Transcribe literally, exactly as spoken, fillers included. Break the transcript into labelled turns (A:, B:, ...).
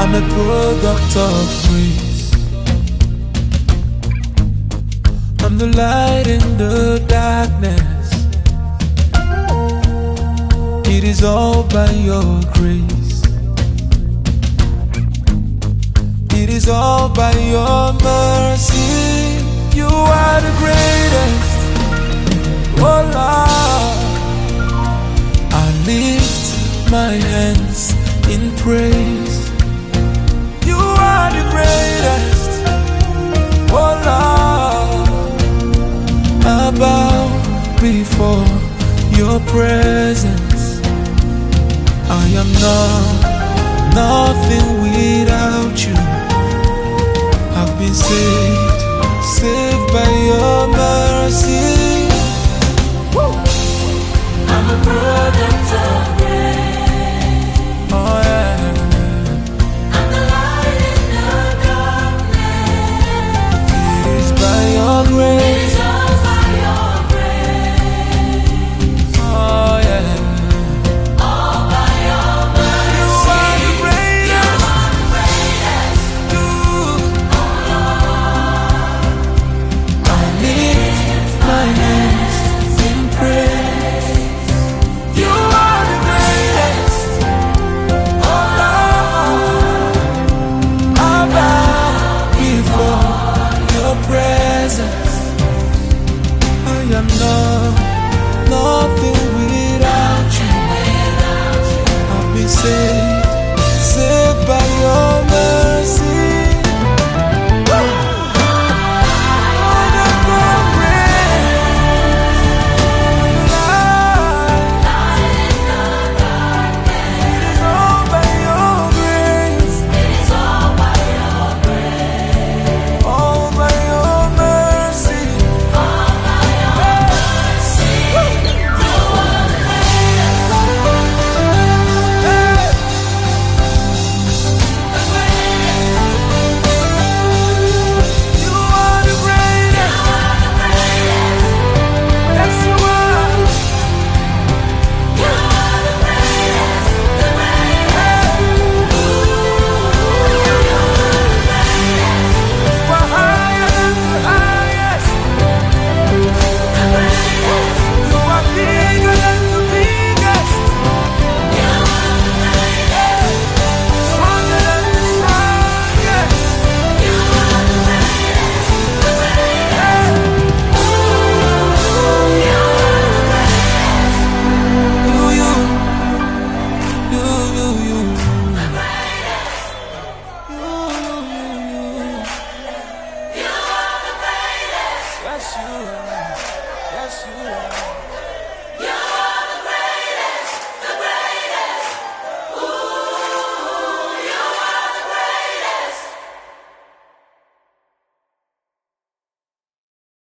A: I'm a product of grace. I'm the light in the darkness. It is all by your grace. It is all by your mercy. You are the greatest. Oh Lord, I lift my hands in praise. You are the greatest. Oh Lord, I bow before your presence. I am not nothing without you. I've been saved, saved by your mercy.
B: I'm a product of